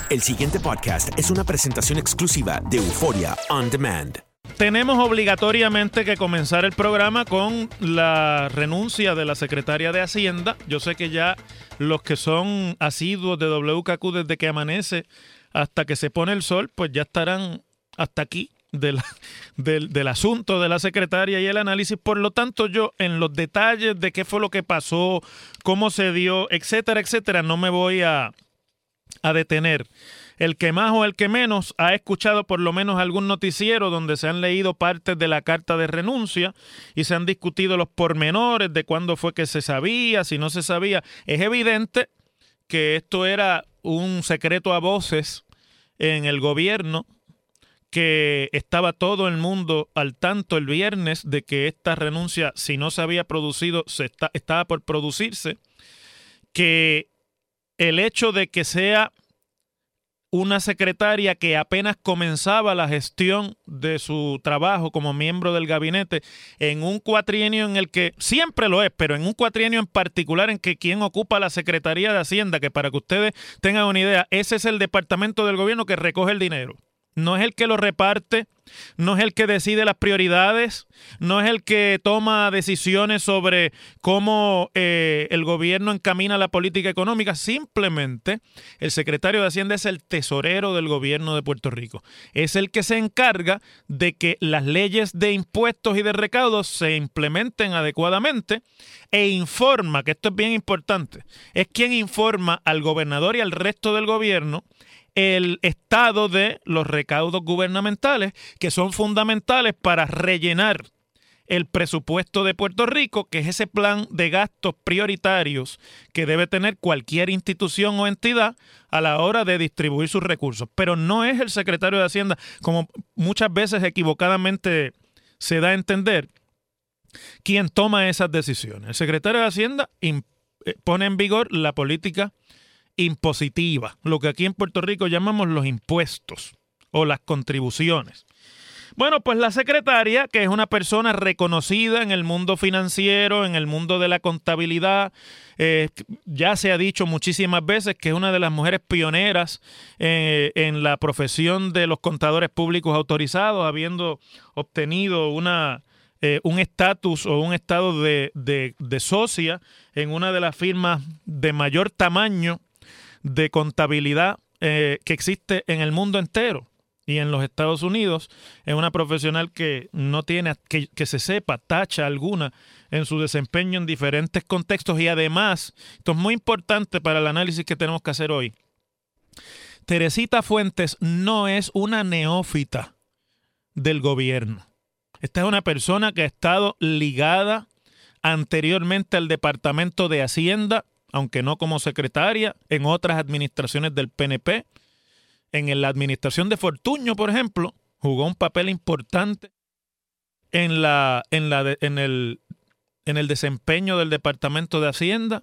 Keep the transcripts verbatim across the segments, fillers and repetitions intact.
El siguiente podcast es una presentación exclusiva de Euphoria On Demand. Tenemos obligatoriamente que comenzar el programa con la renuncia de la secretaria de Hacienda. Yo sé que ya los que son asiduos de W K Q desde que amanece hasta que se pone el sol, pues ya estarán hasta aquí del, del, del asunto de la secretaria y el análisis. Por lo tanto, yo en los detalles de qué fue lo que pasó, cómo se dio, etcétera, etcétera, no me voy a, a detener. El que más o el que menos ha escuchado por lo menos algún noticiero donde se han leído partes de la carta de renuncia y se han discutido los pormenores de cuándo fue que se sabía, si no se sabía. Es evidente que esto era un secreto a voces en el gobierno, que estaba todo el mundo al tanto el viernes de que esta renuncia, si no se había producido, se está, estaba por producirse, que el hecho de que sea una secretaria que apenas comenzaba la gestión de su trabajo como miembro del gabinete en un cuatrienio en el que siempre lo es, pero en un cuatrienio en particular en que quien ocupa la Secretaría de Hacienda, que para que ustedes tengan una idea, ese es el departamento del gobierno que recoge el dinero. No es el que lo reparte, no es el que decide las prioridades, no es el que toma decisiones sobre cómo eh, el gobierno encamina la política económica. Simplemente el secretario de Hacienda es el tesorero del gobierno de Puerto Rico. Es el que se encarga de que las leyes de impuestos y de recaudos se implementen adecuadamente e informa, que esto es bien importante, es quien informa al gobernador y al resto del gobierno el estado de los recaudos gubernamentales, que son fundamentales para rellenar el presupuesto de Puerto Rico, que es ese plan de gastos prioritarios que debe tener cualquier institución o entidad a la hora de distribuir sus recursos. Pero no es el secretario de Hacienda, como muchas veces equivocadamente se da a entender, quien toma esas decisiones. El secretario de Hacienda pone en vigor la política impositiva, lo que aquí en Puerto Rico llamamos los impuestos o las contribuciones. Bueno, pues la secretaria, que es una persona reconocida en el mundo financiero, en el mundo de la contabilidad, eh, ya se ha dicho muchísimas veces que es una de las mujeres pioneras eh, en la profesión de los contadores públicos autorizados, habiendo obtenido una Eh, un estatus o un estado de, de, de socia en una de las firmas de mayor tamaño de contabilidad eh, que existe en el mundo entero y en los Estados Unidos. Es una profesional que no tiene, que, que se sepa, tacha alguna en su desempeño en diferentes contextos, y además, esto es muy importante para el análisis que tenemos que hacer hoy, Teresita Fuentes no es una neófita del gobierno. Esta es una persona que ha estado ligada anteriormente al Departamento de Hacienda, aunque no como secretaria, en otras administraciones del P N P. En la administración de Fortuño, por ejemplo, jugó un papel importante en, la, en, la de, en, el, en el desempeño del Departamento de Hacienda.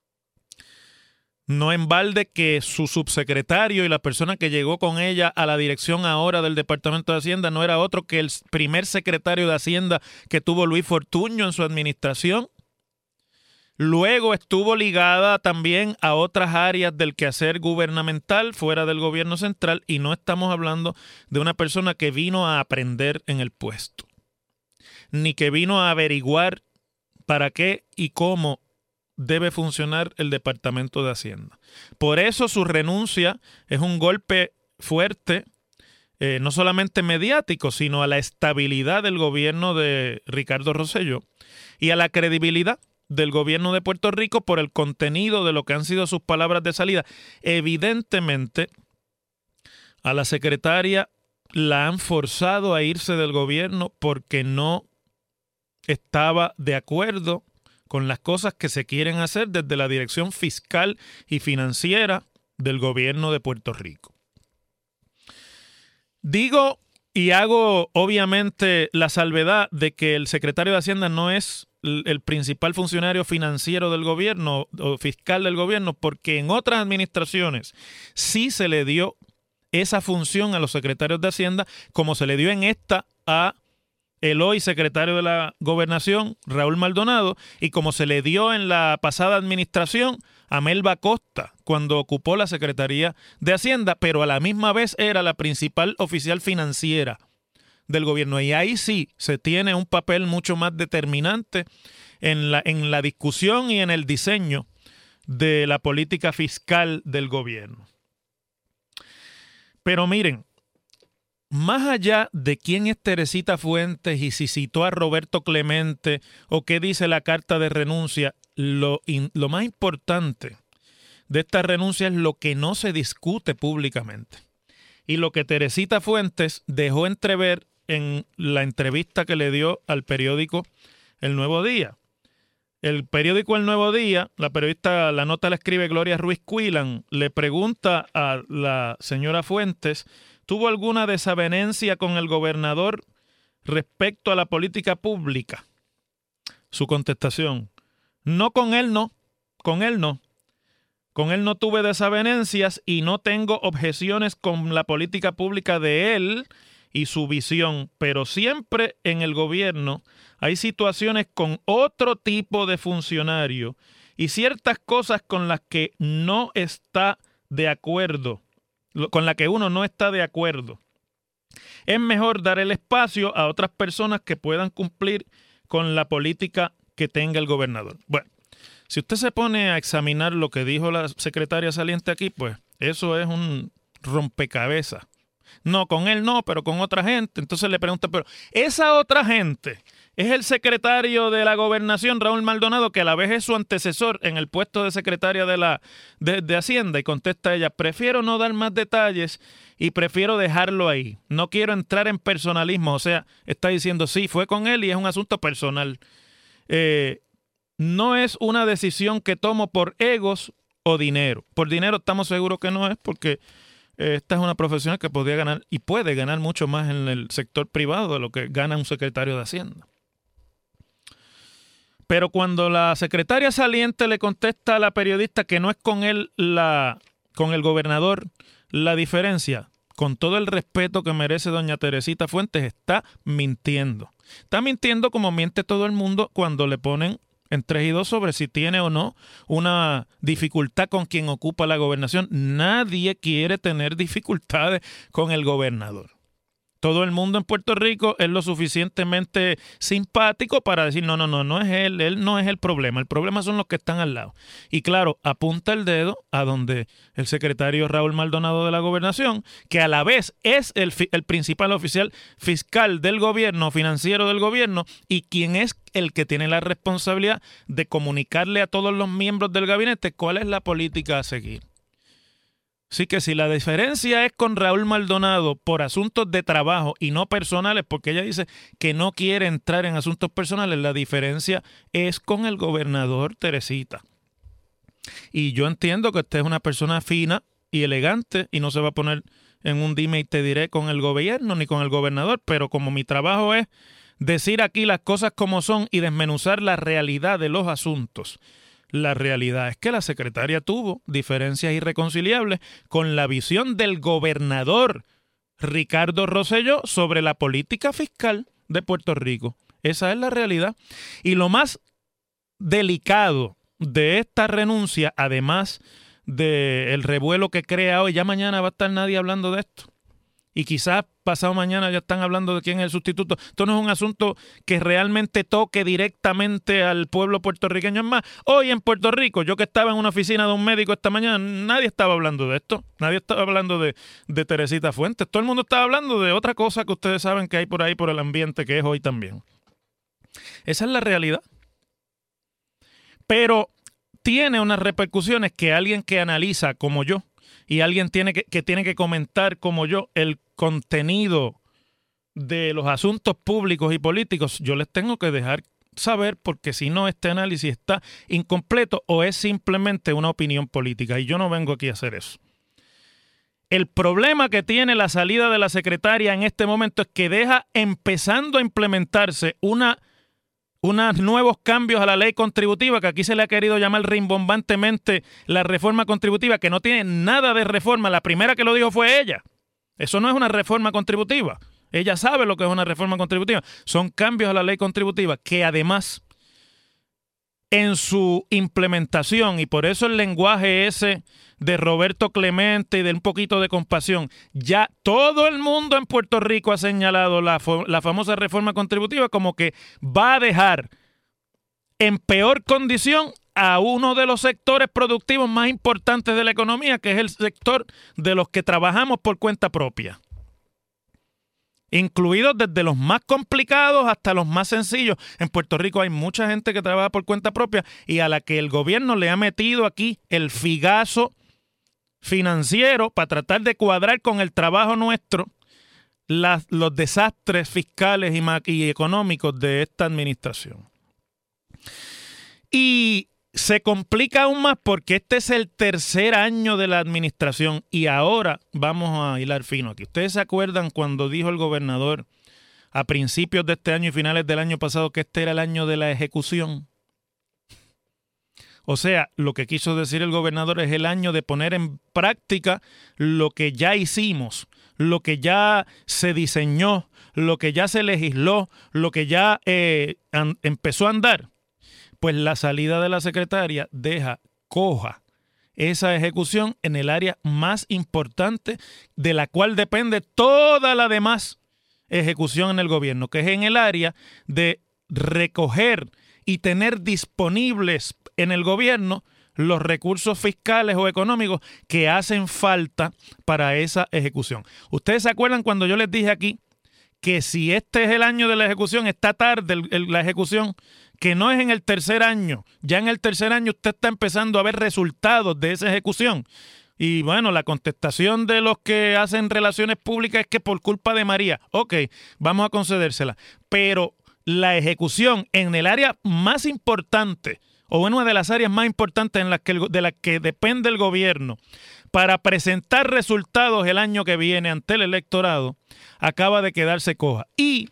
No en balde que su subsecretario y la persona que llegó con ella a la dirección ahora del Departamento de Hacienda no era otro que el primer secretario de Hacienda que tuvo Luis Fortuño en su administración. Luego estuvo ligada también a otras áreas del quehacer gubernamental fuera del gobierno central, y no estamos hablando de una persona que vino a aprender en el puesto, ni que vino a averiguar para qué y cómo debe funcionar el Departamento de Hacienda. Por eso su renuncia es un golpe fuerte, eh, no solamente mediático, sino a la estabilidad del gobierno de Ricardo Rosselló y a la credibilidad del gobierno de Puerto Rico por el contenido de lo que han sido sus palabras de salida. Evidentemente, a la secretaria la han forzado a irse del gobierno porque no estaba de acuerdo con las cosas que se quieren hacer desde la dirección fiscal y financiera del gobierno de Puerto Rico. Digo y hago obviamente la salvedad de que el secretario de Hacienda no es el principal funcionario financiero del gobierno o fiscal del gobierno, porque en otras administraciones sí se le dio esa función a los secretarios de Hacienda, como se le dio en esta a el hoy secretario de la Gobernación, Raúl Maldonado, y como se le dio en la pasada administración a Melba Costa cuando ocupó la Secretaría de Hacienda, pero a la misma vez era la principal oficial financiera del gobierno. Y ahí sí se tiene un papel mucho más determinante en la, en la discusión y en el diseño de la política fiscal del gobierno. Pero miren, más allá de quién es Teresita Fuentes y si citó a Roberto Clemente o qué dice la carta de renuncia, lo, in, lo más importante de esta renuncia es lo que no se discute públicamente. Y lo que Teresita Fuentes dejó entrever en la entrevista que le dio al periódico El Nuevo Día. El periódico El Nuevo Día, la periodista, la nota la escribe Gloria Ruiz Cuilan, le pregunta a la señora Fuentes, ¿tuvo alguna desavenencia con el gobernador respecto a la política pública? Su contestación, no con él no, con él no. Con él no tuve desavenencias y no tengo objeciones con la política pública de él y su visión, pero siempre en el gobierno hay situaciones con otro tipo de funcionario y ciertas cosas con las que no está de acuerdo, con las que uno no está de acuerdo. Es mejor dar el espacio a otras personas que puedan cumplir con la política que tenga el gobernador. Bueno, si usted se pone a examinar lo que dijo la secretaria saliente aquí, pues eso es un rompecabezas. No, con él no, pero con otra gente. Entonces le pregunta, pero esa otra gente es el secretario de la Gobernación, Raúl Maldonado, que a la vez es su antecesor en el puesto de secretaria de, la, de, de Hacienda. Y contesta ella, prefiero no dar más detalles y prefiero dejarlo ahí. No quiero entrar en personalismo. O sea, está diciendo, sí, fue con él y es un asunto personal. Eh, no es una decisión que tomo por egos o dinero. Por dinero estamos seguros que no es, porque esta es una profesional que podría ganar y puede ganar mucho más en el sector privado de lo que gana un secretario de Hacienda. Pero cuando la secretaria saliente le contesta a la periodista que no es con él, la, con el gobernador, la diferencia, con todo el respeto que merece doña Teresita Fuentes, está mintiendo. Está mintiendo como miente todo el mundo cuando le ponen en tres y dos sobre si tiene o no una dificultad con quien ocupa la gobernación. Nadie quiere tener dificultades con el gobernador. Todo el mundo en Puerto Rico es lo suficientemente simpático para decir, no, no, no, no es él, él no es el problema. El problema son los que están al lado. Y claro, apunta el dedo a donde el secretario Raúl Maldonado de la Gobernación, que a la vez es el, el principal oficial fiscal del gobierno, financiero del gobierno, y quien es el que tiene la responsabilidad de comunicarle a todos los miembros del gabinete cuál es la política a seguir. Así que si la diferencia es con Raúl Maldonado por asuntos de trabajo y no personales, porque ella dice que no quiere entrar en asuntos personales, la diferencia es con el gobernador Teresita. Y yo entiendo que usted es una persona fina y elegante y no se va a poner en un dime y te diré con el gobierno ni con el gobernador, pero como mi trabajo es decir aquí las cosas como son y desmenuzar la realidad de los asuntos, la realidad es que la secretaria tuvo diferencias irreconciliables con la visión del gobernador Ricardo Rosselló sobre la política fiscal de Puerto Rico. Esa es la realidad. Y lo más delicado de esta renuncia, además del revuelo que crea hoy, ya mañana va a estar nadie hablando de esto. Y quizás pasado mañana ya están hablando de quién es el sustituto. Esto no es un asunto que realmente toque directamente al pueblo puertorriqueño. Es más, hoy en Puerto Rico, yo que estaba en una oficina de un médico esta mañana, nadie estaba hablando de esto. Nadie estaba hablando de, de Teresita Fuentes. Todo el mundo estaba hablando de otra cosa que ustedes saben que hay por ahí por el ambiente, que es hoy también. Esa es la realidad. Pero tiene unas repercusiones que alguien que analiza como yo, y alguien tiene que, que tiene que comentar como yo el contenido de los asuntos públicos y políticos, yo les tengo que dejar saber, porque si no, este análisis está incompleto o es simplemente una opinión política, y yo no vengo aquí a hacer eso. El problema que tiene la salida de la secretaria en este momento es que deja empezando a implementarse una unos nuevos cambios a la ley contributiva, que aquí se le ha querido llamar rimbombantemente la reforma contributiva, que no tiene nada de reforma. La primera que lo dijo fue ella. Eso no es una reforma contributiva. Ella sabe lo que es una reforma contributiva. Son cambios a la ley contributiva que además en su implementación, y por eso el lenguaje ese de Roberto Clemente y de un poquito de compasión, ya todo el mundo en Puerto Rico ha señalado la, la famosa reforma contributiva como que va a dejar en peor condición a uno de los sectores productivos más importantes de la economía, que es el sector de los que trabajamos por cuenta propia. Incluidos desde los más complicados hasta los más sencillos. En Puerto Rico hay mucha gente que trabaja por cuenta propia y a la que el gobierno le ha metido aquí el figazo financiero para tratar de cuadrar con el trabajo nuestro las, los desastres fiscales y, y económicos de esta administración. Y se complica aún más porque este es el tercer año de la administración y ahora vamos a hilar fino aquí. ¿Ustedes se acuerdan cuando dijo el gobernador a principios de este año y finales del año pasado que este era el año de la ejecución? O sea, lo que quiso decir el gobernador es el año de poner en práctica lo que ya hicimos, lo que ya se diseñó, lo que ya se legisló, lo que ya eh, an- empezó a andar. Pues la salida de la secretaria deja coja esa ejecución en el área más importante de la cual depende toda la demás ejecución en el gobierno, que es en el área de recoger y tener disponibles en el gobierno los recursos fiscales o económicos que hacen falta para esa ejecución. ¿Ustedes se acuerdan cuando yo les dije aquí que si este es el año de la ejecución, está tarde el, el, la ejecución, que no es en el tercer año? Ya en el tercer año usted está empezando a ver resultados de esa ejecución. Y bueno, la contestación de los que hacen relaciones públicas es que por culpa de María. Ok, vamos a concedérsela. Pero la ejecución en el área más importante, o en una de las áreas más importantes en las que el, de las que depende el gobierno, para presentar resultados el año que viene ante el electorado, acaba de quedarse coja. Y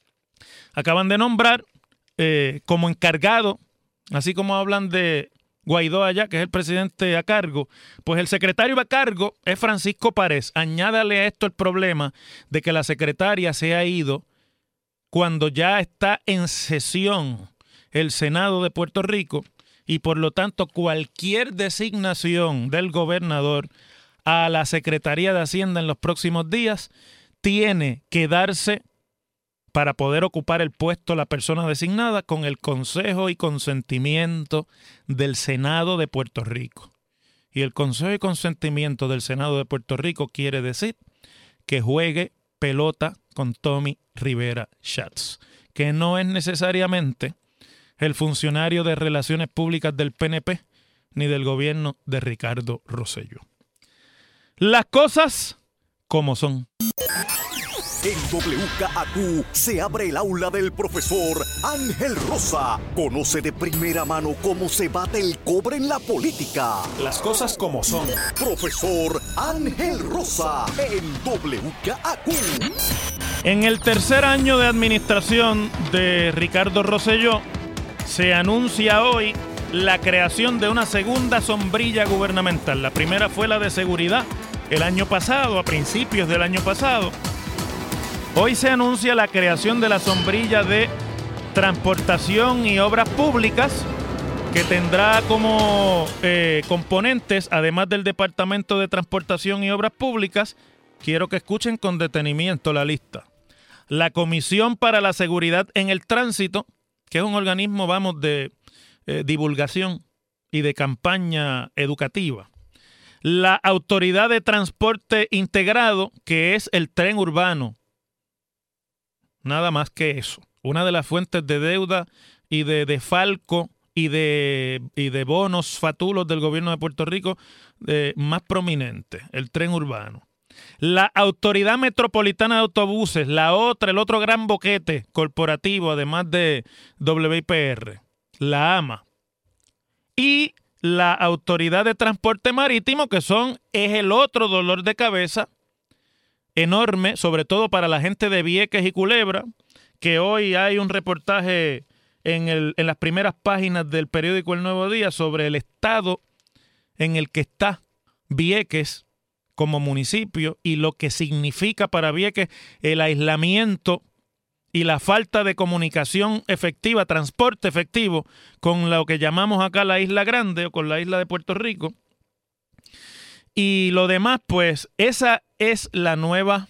acaban de nombrar eh, como encargado, así como hablan de Guaidó allá, que es el presidente a cargo, pues el secretario a cargo es Francisco Párez. Añádale a esto el problema de que la secretaria se ha ido cuando ya está en sesión el Senado de Puerto Rico y por lo tanto cualquier designación del gobernador a la Secretaría de Hacienda en los próximos días tiene que darse para poder ocupar el puesto la persona designada con el consejo y consentimiento del Senado de Puerto Rico. Y el consejo y consentimiento del Senado de Puerto Rico quiere decir que juegue pelota con Tommy Rivera Schatz, que no es necesariamente el funcionario de Relaciones Públicas del P N P ni del gobierno de Ricardo Rosselló. Las cosas como son. En W K A Q se abre el aula del profesor Ángel Rosa. Conoce de primera mano cómo se bate el cobre en la política. Las cosas como son. Profesor Ángel Rosa en W K A Q. En el tercer año de administración de Ricardo Rosselló se anuncia hoy la creación de una segunda sombrilla gubernamental. La primera fue la de seguridad el año pasado, a principios del año pasado. Hoy se anuncia la creación de la sombrilla de transportación y obras públicas, que tendrá como eh, componentes, además del Departamento de Transportación y Obras Públicas, quiero que escuchen con detenimiento la lista: la Comisión para la Seguridad en el Tránsito, que es un organismo, vamos, de eh, divulgación y de campaña educativa. La Autoridad de Transporte Integrado, que es el tren urbano. Nada más que eso. Una de las fuentes de deuda y de defalco y de, y de bonos fatulos del gobierno de Puerto Rico eh, más prominente, el tren urbano. La Autoridad Metropolitana de Autobuses, la otra, el otro gran boquete corporativo, además de W I P R, la AMA. Y la Autoridad de Transporte Marítimo, que son, es el otro dolor de cabeza enorme, sobre todo para la gente de Vieques y Culebra, que hoy hay un reportaje en, el, en las primeras páginas del periódico El Nuevo Día sobre el estado en el que está Vieques como municipio y lo que significa para Vieques el aislamiento y la falta de comunicación efectiva, transporte efectivo con lo que llamamos acá la Isla Grande o con la isla de Puerto Rico. Y lo demás, pues, esa es la nueva,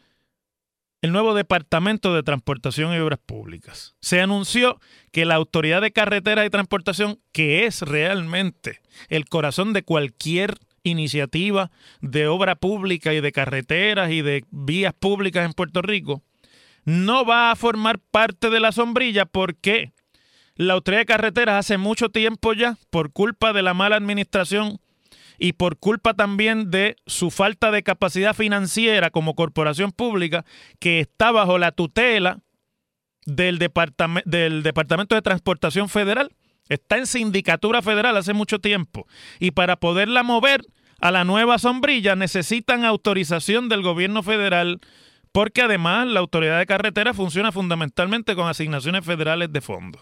el nuevo Departamento de Transportación y Obras Públicas. Se anunció que la Autoridad de Carreteras y Transportación, que es realmente el corazón de cualquier iniciativa de obra pública y de carreteras y de vías públicas en Puerto Rico, no va a formar parte de la sombrilla porque la Autoridad de Carreteras hace mucho tiempo ya, por culpa de la mala administración y por culpa también de su falta de capacidad financiera como corporación pública, que está bajo la tutela del, departame- del Departamento de Transportación Federal. Está en sindicatura federal hace mucho tiempo. Y para poderla mover a la nueva sombrilla necesitan autorización del gobierno federal, porque además la Autoridad de Carreteras funciona fundamentalmente con asignaciones federales de fondos.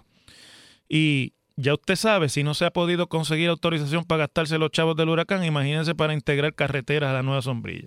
Y ya usted sabe, si no se ha podido conseguir autorización para gastarse los chavos del huracán, imagínense para integrar carreteras a la nueva sombrilla.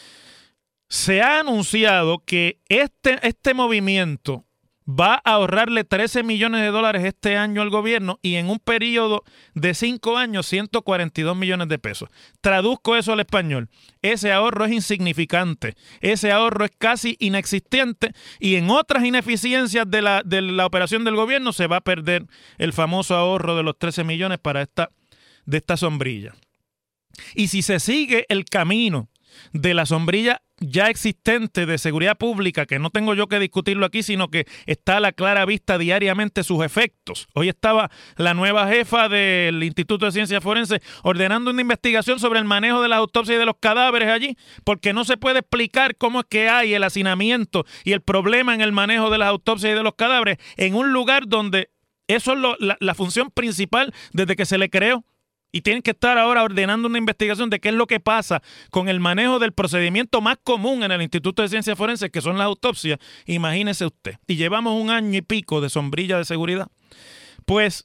Se ha anunciado que este, este movimiento va a ahorrarle trece millones de dólares este año al gobierno y en un periodo de cinco años ciento cuarenta y dos millones de pesos. Traduzco eso al español. Ese ahorro es insignificante, ese ahorro es casi inexistente y en otras ineficiencias de la, de la operación del gobierno se va a perder el famoso ahorro de los trece millones para esta, de esta sombrilla. Y si se sigue el camino de la sombrilla ya existente de seguridad pública, que no tengo yo que discutirlo aquí, sino que está a la clara vista diariamente sus efectos. Hoy estaba la nueva jefa del Instituto de Ciencias Forenses ordenando una investigación sobre el manejo de las autopsias y de los cadáveres allí, porque no se puede explicar cómo es que hay el hacinamiento y el problema en el manejo de las autopsias y de los cadáveres en un lugar donde eso es lo, la, la función principal desde que se le creó. Y tienen que estar ahora ordenando una investigación de qué es lo que pasa con el manejo del procedimiento más común en el Instituto de Ciencias Forenses, que son las autopsias. Imagínese usted. Y llevamos un año y pico de sombrilla de seguridad. Pues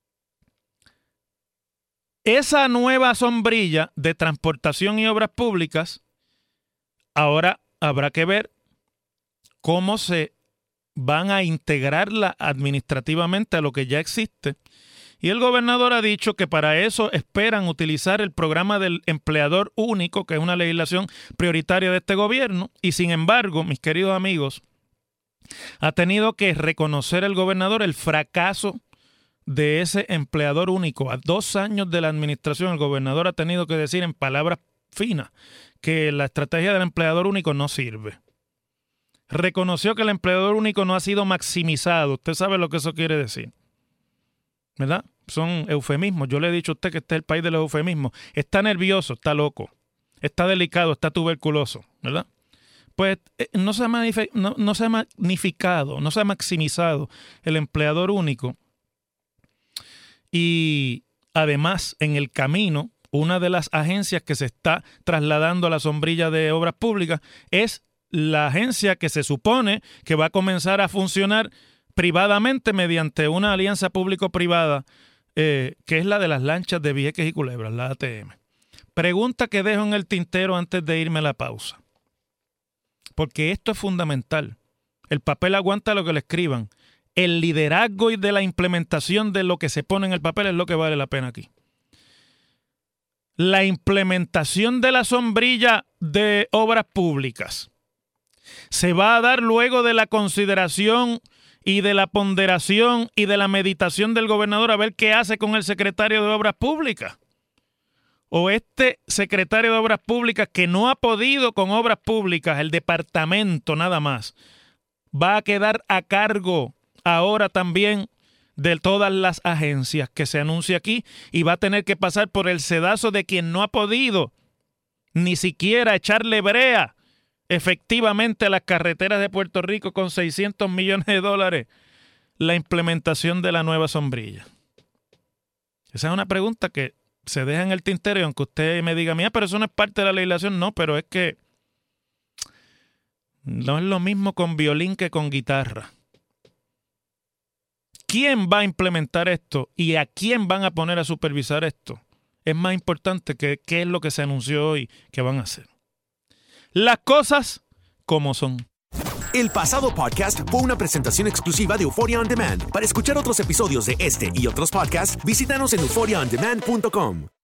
esa nueva sombrilla de transportación y obras públicas, ahora habrá que ver cómo se van a integrarla administrativamente a lo que ya existe. Y el gobernador ha dicho que para eso esperan utilizar el programa del empleador único, que es una legislación prioritaria de este gobierno. Y sin embargo, mis queridos amigos, ha tenido que reconocer el gobernador el fracaso de ese empleador único. A dos años de la administración, el gobernador ha tenido que decir en palabras finas que la estrategia del empleador único no sirve. Reconoció que el empleador único no ha sido maximizado. Usted sabe lo que eso quiere decir, ¿verdad? Son eufemismos. Yo le he dicho a usted que este es el país de los eufemismos. Está nervioso, está loco, está delicado, está tuberculoso, ¿verdad? Pues eh, no, se ha magnific- no, no se ha magnificado, no se ha maximizado el empleador único. Y además, en el camino, una de las agencias que se está trasladando a la sombrilla de obras públicas es la agencia que se supone que va a comenzar a funcionar privadamente mediante una alianza público-privada, eh, que es la de las lanchas de Vieques y Culebras, la A T M. Pregunta que dejo en el tintero antes de irme a la pausa, porque esto es fundamental. El papel aguanta lo que le escriban. El liderazgo y de la implementación de lo que se pone en el papel es lo que vale la pena aquí. La implementación de la sombrilla de obras públicas se va a dar luego de la consideración y de la ponderación y de la meditación del gobernador a ver qué hace con el secretario de Obras Públicas. O este secretario de Obras Públicas que no ha podido con Obras Públicas, el departamento nada más, va a quedar a cargo ahora también de todas las agencias que se anuncia aquí y va a tener que pasar por el sedazo de quien no ha podido ni siquiera echarle brea efectivamente a las carreteras de Puerto Rico con seiscientos millones de dólares, la implementación de la nueva sombrilla. Esa es una pregunta que se deja en el tintero y aunque usted me diga, mira, pero eso no es parte de la legislación, no, pero es que no es lo mismo con violín que con guitarra. ¿Quién va a implementar esto y a quién van a poner a supervisar esto? Es más importante que qué es lo que se anunció hoy que van a hacer. las cosas como son. El pasado podcast fue una presentación exclusiva de Euphoria On Demand. Para escuchar otros episodios de este y otros podcasts, visítanos en euphoria on demand punto com.